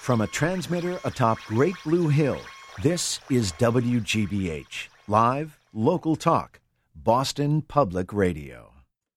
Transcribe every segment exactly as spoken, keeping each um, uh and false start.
From a transmitter atop Great Blue Hill, this is W G B H, live, local talk, Boston Public Radio.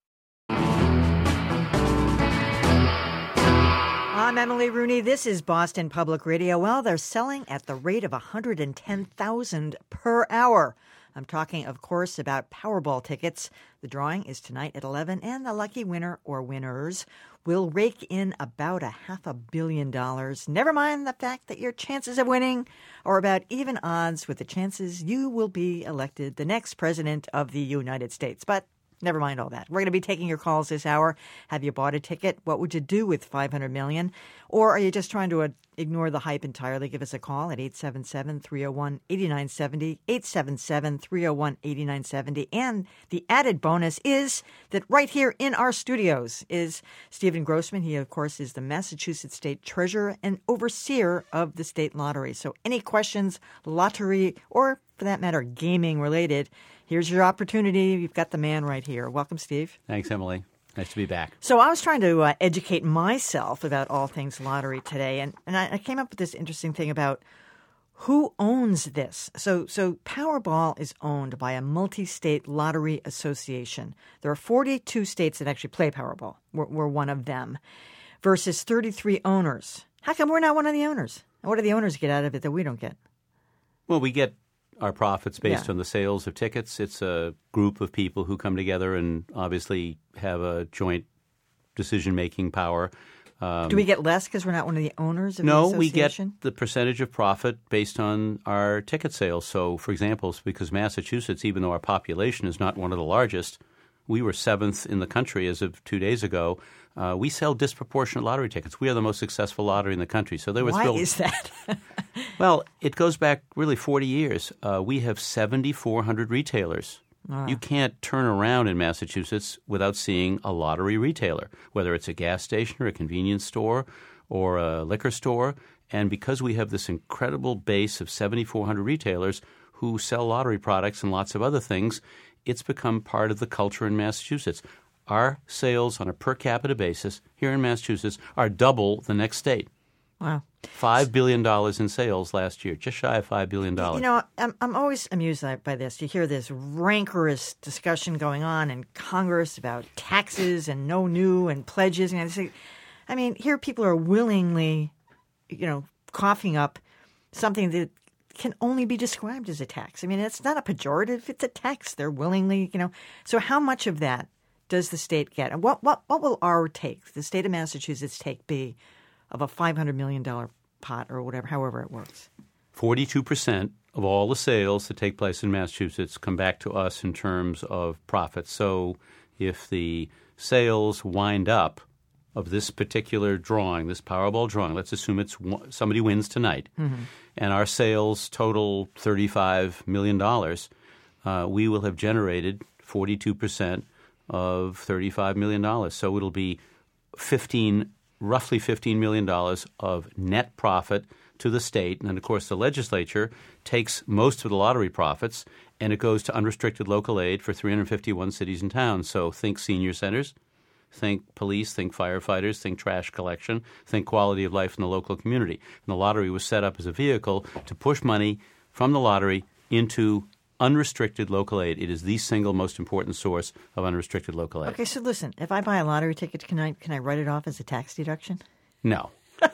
I'm Emily Rooney. This is Boston Public Radio. Well, they're selling at the rate of one hundred ten thousand per hour. I'm talking, of course, about Powerball tickets. The drawing is tonight at eleven, and the lucky winner or winners will rake in about a half a billion dollars. Never mind the fact that your chances of winning are about even odds with the chances you will be elected the next president of the United States. But never mind all that. We're going to be taking your calls this hour. Have you bought a ticket? What would you do with five hundred million dollars? Or are you just trying to uh, ignore the hype entirely? Give us a call at eight seven seven, three oh one, eight nine seven oh, eight seven seven, three oh one, eight nine seven oh. And the added bonus is that right here in our studios is Stephen Grossman. He, of course, is the Massachusetts State Treasurer and overseer of the state lottery. So any questions, lottery, or for that matter, gaming related, here's your opportunity. You've got the man right here. Welcome, Steve. Thanks, Emily. Nice to be back. So I was trying to uh, educate myself about all things lottery today, and, and I, I came up with this interesting thing about who owns this. So, so Powerball is owned by a multi-state lottery association. There are forty-two states that actually play Powerball. We're, we're one of them, versus thirty-three owners. How come we're not one of the owners? And what do the owners get out of it that we don't get? Well, we get our profits based Yeah. on the sales of tickets. It's a group of people who come together and obviously have a joint decision-making power. Um, Do we get less because we're not one of the owners of no, the we get association? the percentage of profit based on our ticket sales. So, for example, because Massachusetts, even though our population is not one of the largest, we were seventh in the country as of two days ago. Uh, we sell disproportionate lottery tickets. We are the most successful lottery in the country. So they were Why thrilled. is that? Well, it goes back really forty years. Uh, we have seven thousand four hundred retailers. Ah. You can't turn around in Massachusetts without seeing a lottery retailer, whether it's a gas station or a convenience store or a liquor store. And because we have this incredible base of seven thousand four hundred retailers who sell lottery products and lots of other things, it's become part of the culture in Massachusetts. Our sales on a per capita basis here in Massachusetts are double the next state. Wow. Five billion dollars in sales last year, just shy of five billion dollars. You know, I'm I'm always amused by this. You hear this rancorous discussion going on in Congress about taxes and no new and pledges, and I say, I mean, here people are willingly, you know, coughing up something that can only be described as a tax. I mean, it's not a pejorative; it's a tax. They're willingly, you know. So, how much of that does the state get, and what what what will our take, the state of Massachusetts take, be of a five hundred million dollars pot or whatever, however it works? forty-two percent of all the sales that take place in Massachusetts come back to us in terms of profits. So if the sales wind up of this particular drawing, this Powerball drawing, let's assume it's one, somebody wins tonight, mm-hmm. and our sales total thirty-five million dollars, uh, we will have generated forty-two percent of thirty-five million dollars. So it'll be fifteen roughly fifteen million dollars of net profit to the state. And, of course, the legislature takes most of the lottery profits, and it goes to unrestricted local aid for three hundred fifty-one cities and towns. So think senior centers, think police, think firefighters, think trash collection, think quality of life in the local community. And the lottery was set up as a vehicle to push money from the lottery into unrestricted local aid. It is the single most important source of unrestricted local aid. Okay, so listen, if I buy a lottery ticket, can I can I write it off as a tax deduction? No.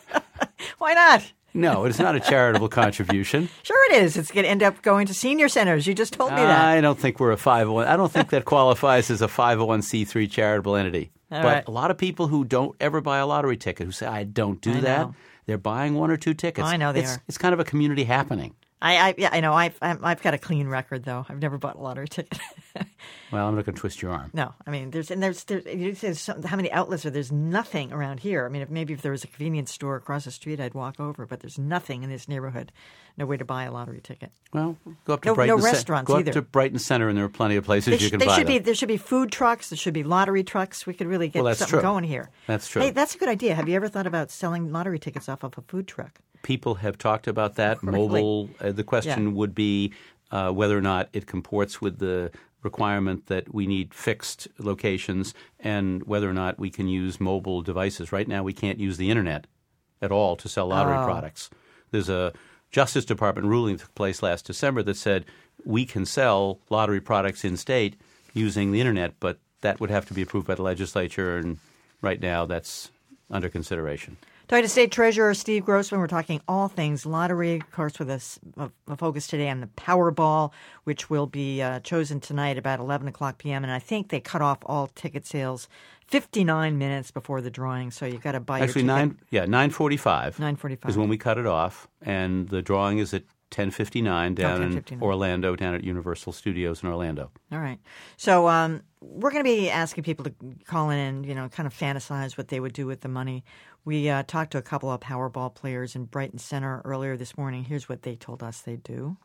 Why not? No, it's not a charitable contribution. Sure it is. It's going to end up going to senior centers. You just told me that. I don't think we're a five oh one. I don't think that qualifies as a five oh one c three charitable entity. All but right. a lot of people who don't ever buy a lottery ticket, who say, I don't do I that, know. they're buying one or two tickets. Oh, I know they it's, are. It's kind of a community happening. I, I yeah, I know. I've I'm, I've got a clean record though. I've never bought a lottery ticket. Well, I'm not going to twist your arm. No, I mean there's and there's there's, you say some, how many outlets are there's nothing around here. I mean, if maybe if there was a convenience store across the street, I'd walk over. But there's nothing in this neighborhood. No way to buy a lottery ticket. Well, go up to No- Brighton. no Ce- restaurants go either. up to Brighton Center, and there are plenty of places They, you sh- can they buy should them. be there should be food trucks. There should be lottery trucks. We could really get Well, that's something true. going here. That's true. Hey, that's a good idea. Have you ever thought about selling lottery tickets off of a food truck? People have talked about that. Really? Mobile. Uh, the question Yeah. would be uh, whether or not it comports with the requirement that we need fixed locations and whether or not we can use mobile devices. Right now, we can't use the internet at all to sell lottery Oh. products. There's a Justice Department ruling that took place last December that said we can sell lottery products in state using the internet, but that would have to be approved by the legislature, and right now that's under consideration. Talking to State Treasurer Steve Grossman, we're talking all things lottery, of course, with a, s- a- a focus today on the Powerball, which will be uh, chosen tonight about eleven o'clock p.m. And I think they cut off all ticket sales fifty-nine minutes before the drawing, so you've got to buy Actually, your nine ticket. yeah nine forty-five nine forty-five is when we cut it off, and the drawing is at ten fifty-nine down ten in fifty-nine. Orlando, down at Universal Studios in Orlando. All right. So um, we're going to be asking people to call in and, you know, kind of fantasize what they would do with the money. We uh, talked to a couple of Powerball players in Brighton Center earlier this morning. Here's what they told us they'd do.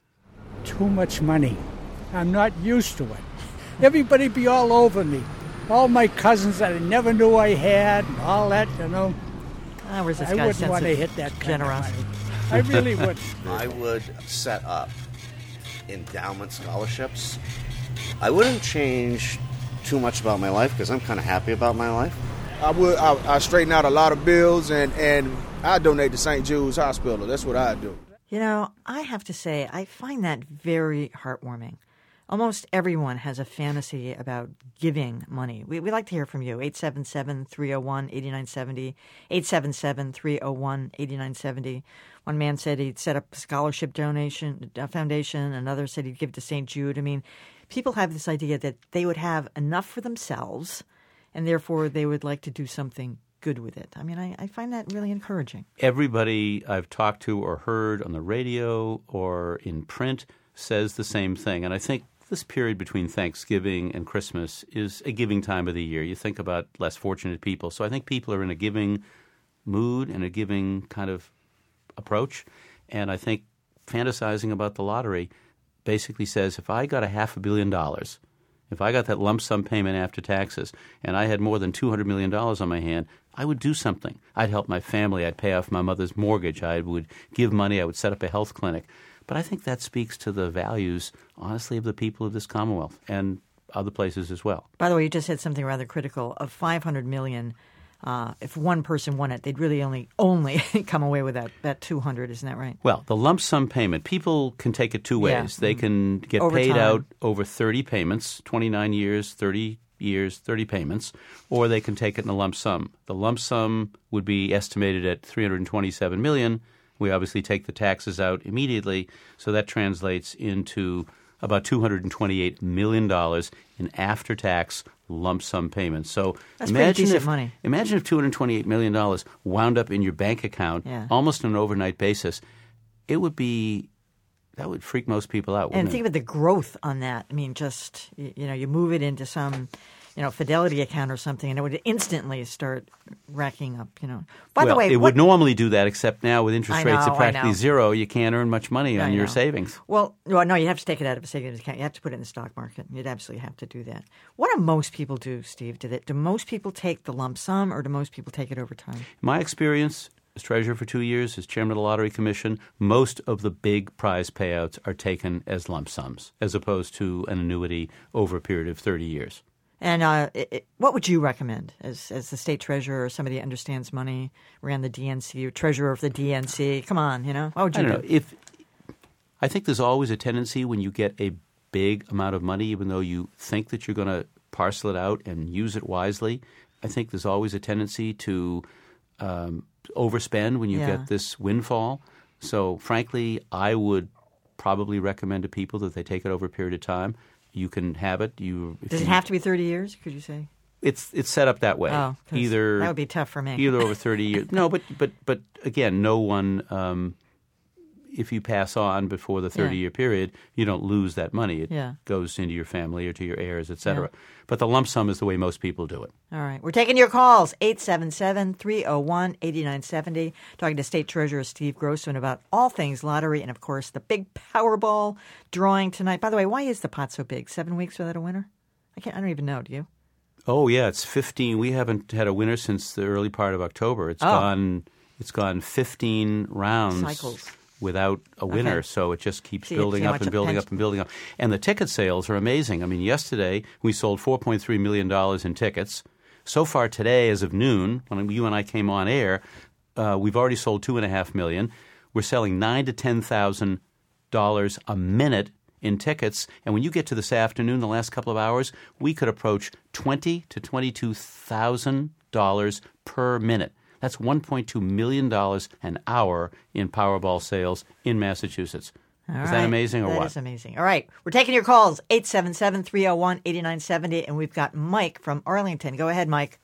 Too much money. I'm not used to it. Everybody be all over me. All my cousins that I never knew I had, and all that, you know. Ah, where's this I guy's wouldn't sense want to of hit that kind generosity? of money. I really would. I would set up endowment scholarships. I wouldn't change too much about my life because I'm kind of happy about my life. I would. I, I straighten out a lot of bills, and and I donate to Saint Jude's Hospital. That's what I do. You know, I have to say, I find that very heartwarming. Almost everyone has a fantasy about giving money. We, we'd like to hear from you. eight seven seven, three oh one, eight nine seven oh, eight seven seven, three oh one, eight nine seven oh. One man said he'd set up a scholarship donation uh, foundation. Another said he'd give to Saint Jude. I mean, people have this idea that they would have enough for themselves, and therefore they would like to do something good with it. I mean, I, I find that really encouraging. Everybody I've talked to or heard on the radio or in print says the same thing, and I think this period between Thanksgiving and Christmas is a giving time of the year. You think about less fortunate people. So I think people are in a giving mood and a giving kind of approach. And I think fantasizing about the lottery basically says if I got a half a billion dollars, if I got that lump sum payment after taxes, and I had more than two hundred million dollars on my hand, I would do something. I'd help my family. I'd pay off my mother's mortgage. I would give money. I would set up a health clinic. But I think that speaks to the values, honestly, of the people of this Commonwealth and other places as well. By the way, you just said something rather critical. Of five hundred million dollars, uh, if one person won it, they'd really only only come away with that, that two hundred. Isn't that right? Well, the lump sum payment, people can take it two ways. Yeah. They can get Over paid time. out over thirty payments, twenty-nine years, thirty years, thirty payments, or they can take it in a lump sum. The lump sum would be estimated at three hundred twenty-seven million dollars. We obviously take the taxes out immediately, so that translates into about two hundred twenty-eight million dollars in after-tax lump sum payments. So That's pretty imagine decent if, money. Imagine if two hundred twenty-eight million dollars wound up in your bank account Yeah. almost on an overnight basis. It would be that would freak most people out. And wouldn't think it? of the growth on that. I mean, just, you, you know, you move it into some, you know, Fidelity account or something, and it would instantly start racking up, you know. By well, the way, it what, would normally do that, except now with interest I rates know, at I practically know. zero, you can't earn much money on I your know. savings. Well, well, no, you have to take it out of a savings account. You have to put it in the stock market. You'd absolutely have to do that. What do most people do, Steve? Do, they, do most people take the lump sum, or do most people take it over time? My experience as treasurer for two years, as chairman of the Lottery Commission, most of the big prize payouts are taken as lump sums, as opposed to an annuity over a period of thirty years. And uh, it, it, what would you recommend as as the state treasurer or somebody that understands money, ran the D N C, or treasurer of the D N C? Come on, you know, what would I you don't do? know. If I think there's always a tendency when you get a big amount of money, even though you think that you're going to parcel it out and use it wisely, I think there's always a tendency to um, overspend when you Yeah. get this windfall. So, frankly, I would probably recommend to people that they take it over a period of time. You can have it. You if Does it you- have to be thirty years? Could you say? It's it's set up that way. Oh, 'cause either that would be tough for me. Either over thirty years. No, but but but again, no one. Um, if you pass on before the thirty-year period, you don't lose that money. It Yeah. goes into your family or to your heirs, et cetera. Yeah. But the lump sum is the way most people do it. All right. We're taking your calls, eight seven seven, three oh one, eight nine seven oh. Talking to State Treasurer Steve Grossman about all things lottery and, of course, the big Powerball drawing tonight. By the way, why is the pot so big? Seven weeks without a winner? I can't. I don't even know. Do you? Oh, yeah, it's fifteen. We haven't had a winner since the early part of October. It's Oh. gone It's gone fifteen rounds Cycles. without a winner, Okay. so it just keeps See, building see how up much and it building pens- up and building up. And the ticket sales are amazing. I mean, yesterday we sold four point three million dollars in tickets. So far today, as of noon, when you and I came on air, Uh, we've already sold two and a half million. We're selling nine to ten thousand dollars a minute in tickets. And when you get to this afternoon, the last couple of hours, we could approach twenty to twenty-two thousand dollars per minute. That's one point two million dollars an hour in Powerball sales in Massachusetts. All is right. that amazing or that what? That is amazing. All right. We're taking your calls, eight seven seven, three oh one, eight nine seven oh, and we've got Mike from Arlington. Go ahead, Mike.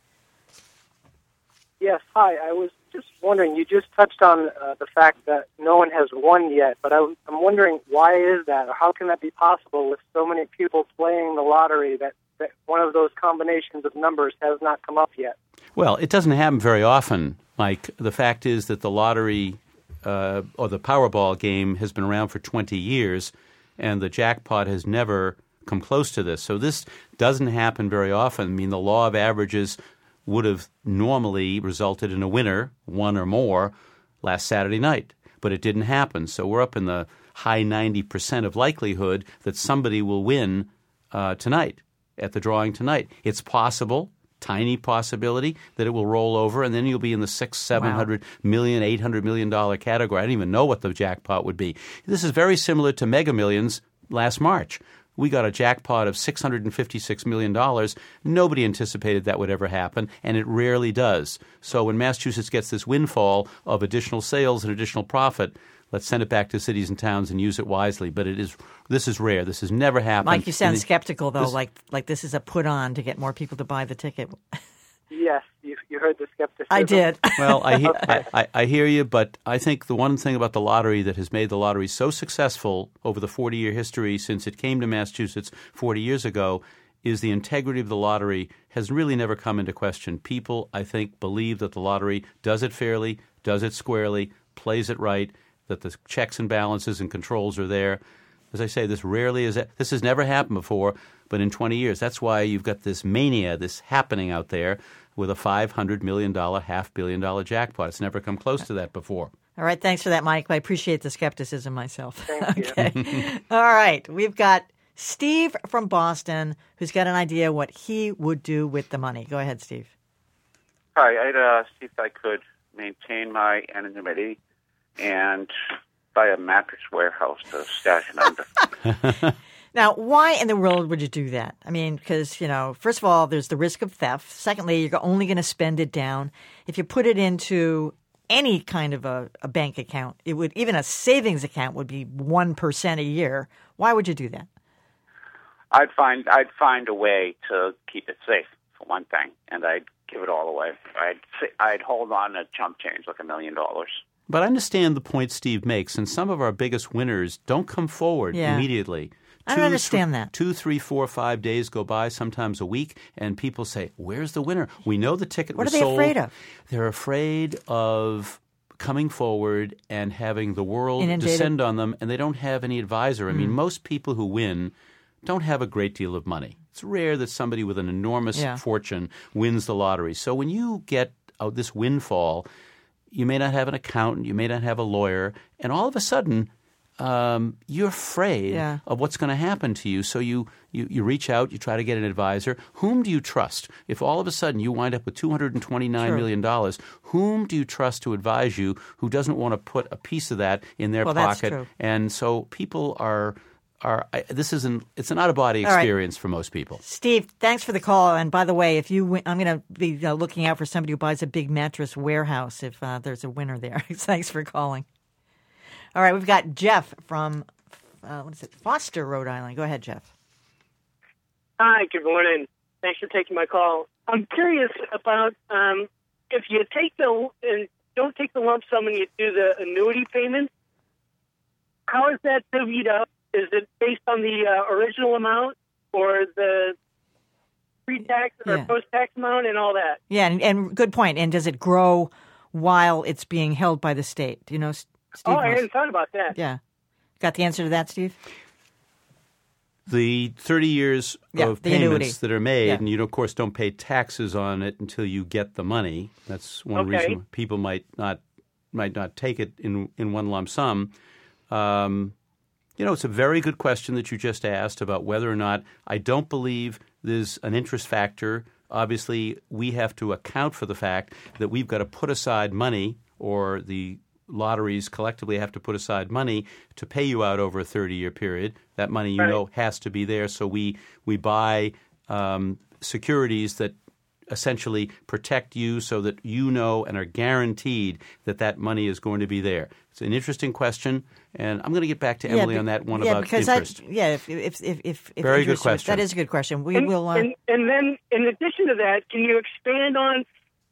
Yes, hi. I was just wondering, you just touched on uh, the fact that no one has won yet, but I, I'm wondering why is that, or how can that be possible with so many people playing the lottery that, that one of those combinations of numbers has not come up yet? Well, it doesn't happen very often, Mike. The fact is that the lottery uh, or the Powerball game has been around for twenty years, and the jackpot has never come close to this. So this doesn't happen very often. I mean, the law of averages would have normally resulted in a winner, one or more, last Saturday night. But it didn't happen. So we're up in the high ninety percent of likelihood that somebody will win uh, tonight, at the drawing tonight. It's possible, tiny possibility, that it will roll over, and then you'll be in the six, seven hundred wow. million, eight hundred million dollar category. I don't even know what the jackpot would be. This is very similar to Mega Millions last March. We got a jackpot of six hundred fifty-six million dollars. Nobody anticipated that would ever happen, and it rarely does. So when Massachusetts gets this windfall of additional sales and additional profit, let's send it back to cities and towns and use it wisely. But it is this is rare. This has never happened. Mike, you sound it, skeptical, though, this, like like this is a put-on to get more people to buy the ticket. Yes, you, you heard the skepticism. I did. Well, I, he- I, I, I hear you, but I think the one thing about the lottery that has made the lottery so successful over the forty-year history since it came to Massachusetts forty years ago is the integrity of the lottery has really never come into question. People, I think, believe that the lottery does it fairly, does it squarely, plays it right, that the checks and balances and controls are there. As I say, this rarely is – this has never happened before, but in twenty years. That's why you've got this mania, this happening out there with a five hundred million dollars, half billion dollar jackpot. It's never come close to that before. All right. Thanks for that, Mike. I appreciate the skepticism myself. Thank you. Okay. All right. We've got Steve from Boston who's got an idea what he would do with the money. Go ahead, Steve. Hi. I'd uh, see if I could maintain my anonymity and buy a mattress warehouse to stash it under. Now, why in the world would you do that? I mean, because, you know, first of all, there's the risk of theft. Secondly, you're only going to spend it down. If you put it into any kind of a, a bank account, it would even a savings account would be one percent a year. Why would you do that? I'd find I'd find a way to keep it safe, for one thing, and I'd give it all away. I'd I'd hold on to chump change like a million dollars. But I understand the point Steve makes, and some of our biggest winners don't come forward Yeah. immediately. I don't understand that. Two, three, four, five days go by, sometimes a week, and people say, where's the winner? We know the ticket What was are they sold. afraid of? They're afraid of coming forward and having the world Inundated. descend on them, and they don't have any advisor. I mean, Mm. most people who win don't have a great deal of money. It's rare that somebody with an enormous Yeah. fortune wins the lottery. So when you get uh, this windfall, you may not have an accountant, you may not have a lawyer, and all of a sudden um, you're afraid Yeah. of what's going to happen to you. So you, you, you reach out, you try to get an advisor. Whom do you trust? If all of a sudden you wind up with two hundred twenty-nine True. million dollars, whom do you trust to advise you who doesn't want to put a piece of that in their Well, that's pocket? true. And so people are are I, this isn't it's an out of body All right. experience for most people. Steve, thanks for the call. And by the way, if you, win, I'm going to be uh, looking out for somebody who buys a big mattress warehouse if uh, there's a winner there. Thanks for calling. All right, we've got Jeff from uh, what is it, Foster, Rhode Island. Go ahead, Jeff. Hi, good morning. Thanks for taking my call. I'm curious about um, if you take the and don't take the lump sum and you do the annuity payment. How is that divvied up? Is it based on the uh, original amount or the pre-tax or Yeah. post-tax amount and all that? Yeah, and, and good point. And does it grow while it's being held by the state? Do you know, S- Steve? oh, I knows. hadn't thought about that. Yeah. Got the answer to that, Steve? The thirty years Yeah, of the payments annuity. that are made, Yeah. and you, of course, don't pay taxes on it until you get the money. That's one Okay. reason people might not might not take it in in one lump sum. Um, you know, it's a very good question that you just asked about whether or not I don't believe there's an interest factor. Obviously, we have to account for the fact that we've got to put aside money or the lotteries collectively have to put aside money to pay you out over a thirty-year period. That money, you Right. know, has to be there. So we we buy um, securities that essentially protect you so that you know and are guaranteed that that money is going to be there. It's an interesting question, and I'm going to get back to Emily yeah, on that one yeah, about because interest. I, yeah, if if if if, if Very good interest- question. That is a good question. We and, will. Uh, and, and then, in addition to that, can you expand on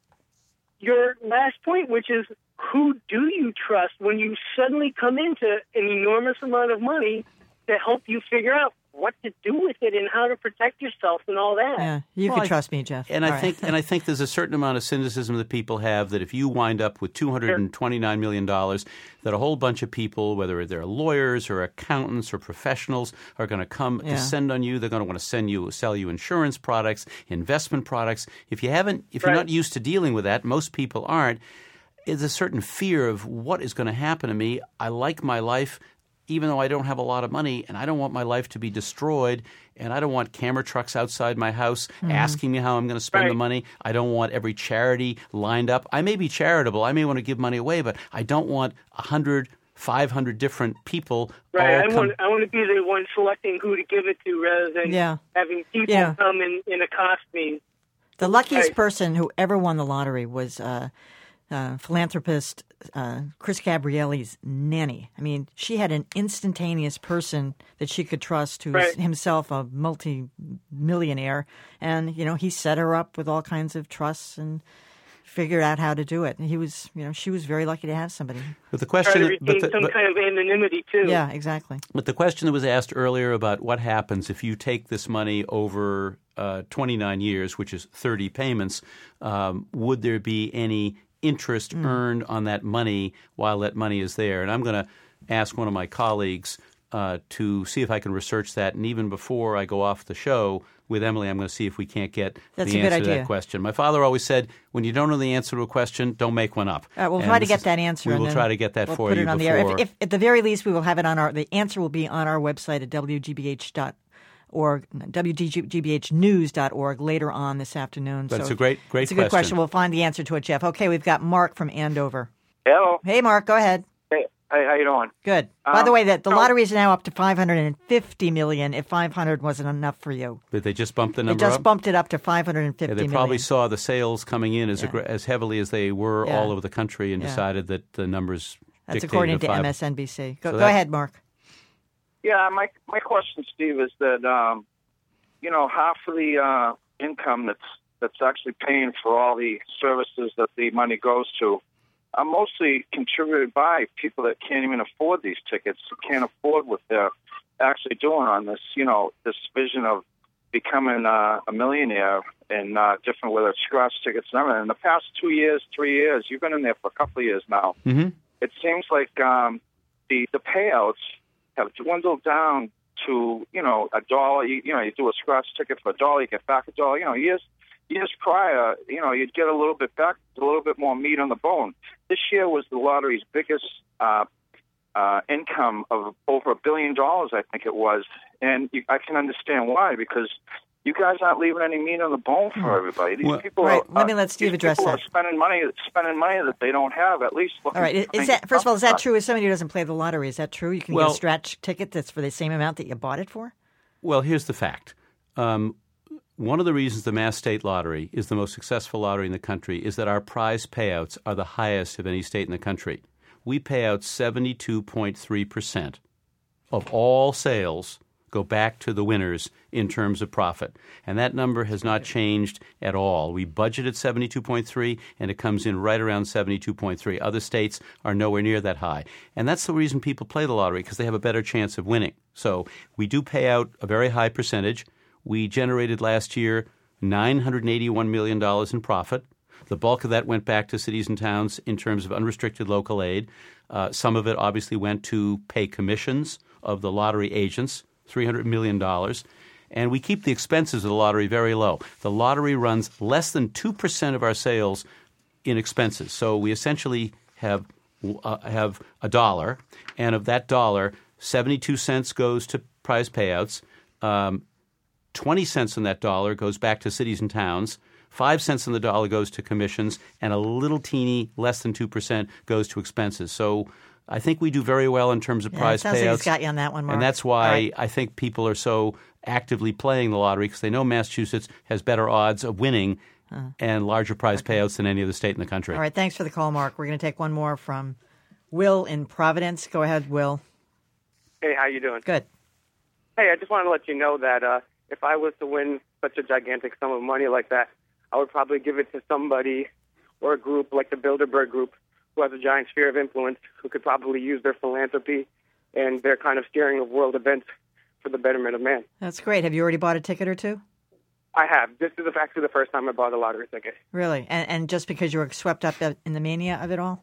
your last point, which is who do you trust when you suddenly come into an enormous amount of money to help you figure out what to do with it and how to protect yourself and all that? yeah, you Well, can I- trust me, Jeff. And All I right. think and I think there's a certain amount of cynicism that people have that if you wind up with two hundred twenty-nine million dollars, that a whole bunch of people, whether they're lawyers or accountants or professionals, are going to come Yeah. descend on you. They're going to want to send you sell you insurance products, investment products. If you haven't, if you're Right. not used to dealing with that, most people aren't. There's a certain fear of what is going to happen to me. I like my life, even though I don't have a lot of money, and I don't want my life to be destroyed, and I don't want camera trucks outside my house asking me how I'm going to spend the Right. money. I don't want every charity lined up. I may be charitable. I may want to give money away, but I don't want one hundred, five hundred different people Right. all I come. want I want to be the one selecting who to give it to rather than Yeah. having people Yeah. come and, and accost me. The luckiest Right. person who ever won the lottery was uh, uh, philanthropist uh, Chris Gabrielli's nanny. I mean, she had an instantaneous person that she could trust, who's Right. himself a multi-millionaire, and you know he set her up with all kinds of trusts and figured out how to do it. And he was, you know, she was very lucky to have somebody. But the Try question, to but retain the, some but- kind of anonymity too. Yeah, exactly. But the question that was asked earlier about what happens if you take this money over uh, twenty-nine years, which is thirty payments, um, would there be any interest Mm. earned on that money while that money is there? And I'm going to ask one of my colleagues uh, to see if I can research that. And even before I go off the show with Emily, I'm going to see if we can't get That's the a good answer to idea. that question. My father always said, when you don't know the answer to a question, don't make one up. All right, we'll And try to this get is- that answer. We and will then try to get that we'll for put you it on before. the air. If, if, at the very least, we will have it on our. The answer will be on our website at w g b h dot org, w g b h news dot org later on this afternoon. But so it's a great, great it's a good question. question. We'll find the answer to it, Jeff. Okay, we've got Mark from Andover. Hello. Hey, Mark, go ahead. Hey, hey, how you doing? Good. By the Um, way, that the so- lottery is now up to five hundred fifty million. If five hundred wasn't enough for you, Did they just bump the they number just up? bumped it up to five hundred fifty Yeah, they million. probably saw the sales coming in as Yeah. aggr- as heavily as they were Yeah. all over the country and Yeah. decided that the numbers That's dictated according a to five- M S N B C. Go, So go that- ahead, Mark. Yeah, my my question, Steve, is that um, you know half of the uh, income that's that's actually paying for all the services that the money goes to are mostly contributed by people that can't even afford these tickets, can't afford what they're actually doing on this, you know, this vision of becoming uh, a millionaire and uh, different, whether it's scratch tickets and everything. In the past two years, three years, you've been in there for a couple of years now. Mm-hmm. It seems like um, the the payouts have dwindled down to, you know, a dollar. You, you know, you do a scratch ticket for a dollar, you get back a dollar. You know, years years prior, you know, you'd get a little bit back, a little bit more meat on the bone. This year was the lottery's biggest uh, uh, income of over a billion dollars, I think it was, and you, I can understand why, because you guys aren't leaving any meat on the bone for everybody. These Well, people right. are, Let me let Steve these address people that. are spending money, spending money that they don't have. At least, looking All right. Is, to is that first of all, is that upside. true? As somebody who doesn't play the lottery, is that true? You can Well- get a scratch ticket that's for the same amount that you bought it for? Well, here's the fact. Um, one of the reasons the Mass State Lottery is the most successful lottery in the country is that our prize payouts are the highest of any state in the country. We pay out seventy-two point three percent of all sales go back to the winners in terms of profit. And that number has not changed at all. We budgeted seventy-two point three, and it comes in right around seventy-two point three. Other states are nowhere near that high. And that's the reason people play the lottery, because they have a better chance of winning. So we do pay out a very high percentage. We generated last year nine hundred eighty-one million dollars in profit. The bulk of that went back to cities and towns in terms of unrestricted local aid. Uh, some of it obviously went to pay commissions of the lottery agents, three hundred million dollars. And we keep the expenses of the lottery very low. The lottery runs less than two percent of our sales in expenses. So we essentially have uh, have a dollar, and of that dollar, seventy-two cents goes to prize payouts. Um, twenty cents on that dollar goes back to cities and towns. five cents on the dollar goes to commissions, and a little teeny less than two percent goes to expenses. So I think we do very well in terms of Yeah, prize it sounds payouts. like it's got you on that one, Mark. And that's why All right. I think people are so actively playing the lottery, because they know Massachusetts has better odds of winning uh, and larger prize okay. payouts than any other state in the country. All right, thanks for the call, Mark. We're going to take one more from Will in Providence. Go ahead, Will. Hey, how you doing? Good. Hey, I just wanted to let you know that uh, if I was to win such a gigantic sum of money like that, I would probably give it to somebody or a group like the Bilderberg Group, who has a giant sphere of influence, who could probably use their philanthropy and their kind of steering of world events for the betterment of man. That's great. Have you already bought a ticket or two? I have. This is actually the first time I bought a lottery ticket. Really? And, and just because you were swept up in the mania of it all?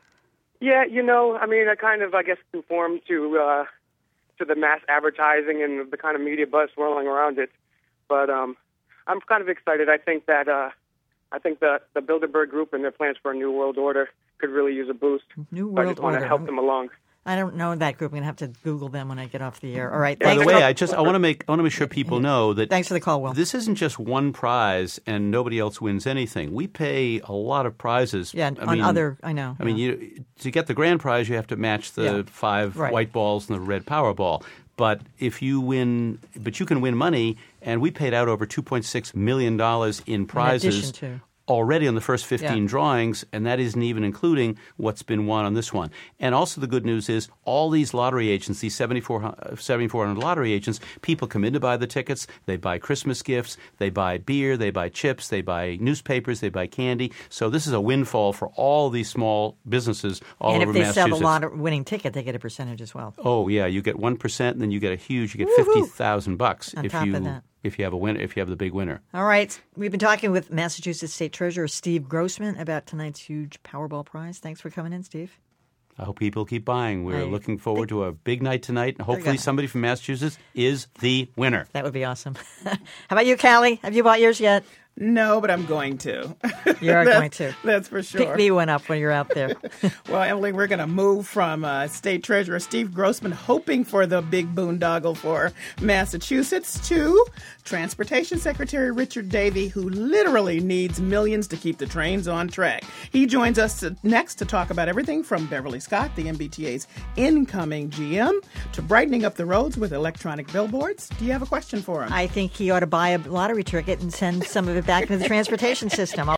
Yeah, you know, I mean, I kind of, I guess, conformed to uh, to the mass advertising and the kind of media buzz swirling around it. But um, I'm kind of excited. I think that uh, I think the the Bilderberg Group and their plans for a new world order could really use a boost. New so world I just want order. to help them along. I don't know that group. I'm going to have to Google them when I get off the air. All right. By the way, I just I want to make I want to make sure people know that. Thanks for the call, Will. This isn't just one prize and nobody else wins anything. We pay a lot of prizes. Yeah, I on mean, other. I know. I mean, you, to get the grand prize, you have to match the Yeah. five Right. white balls and the red Powerball. But if you win, but you can win money, and we paid out over two point six million dollars in prizes. In addition to. Already on the first fifteen Yeah. drawings, and that isn't even including what's been won on this one. And also the good news is all these lottery agents, these seventy-four hundred lottery agents, people come in to buy the tickets, they buy Christmas gifts, they buy beer, they buy chips, they buy newspapers, they buy candy. So this is a windfall for all these small businesses all and over if they Massachusetts. sell the lot winning ticket, they get a percentage as well. Oh, yeah, you get one percent, and then you get a huge, you get Woo-hoo. fifty thousand bucks On if top you of that. if you have a winner, if you have the big winner. All right. We've been talking with Massachusetts State Treasurer Steve Grossman about tonight's huge Powerball prize. Thanks for coming in, Steve. I hope people keep buying. We're I looking forward to a big night tonight, and hopefully good. somebody from Massachusetts is the winner. That would be awesome. How about you, Callie? Have you bought yours yet? No, but I'm going to. You are that's, going to. That's for sure. Pick me one up when you're out there. Well, Emily, we're going to move from uh, State Treasurer Steve Grossman hoping for the big boondoggle for Massachusetts to Transportation Secretary Richard Davey, who literally needs millions to keep the trains on track. He joins us next to talk about everything from Beverly Scott, the M B T A's incoming G M, to brightening up the roads with electronic billboards. Do you have a question for him? I think he ought to buy a lottery ticket and send some of it back into the transportation system. I'll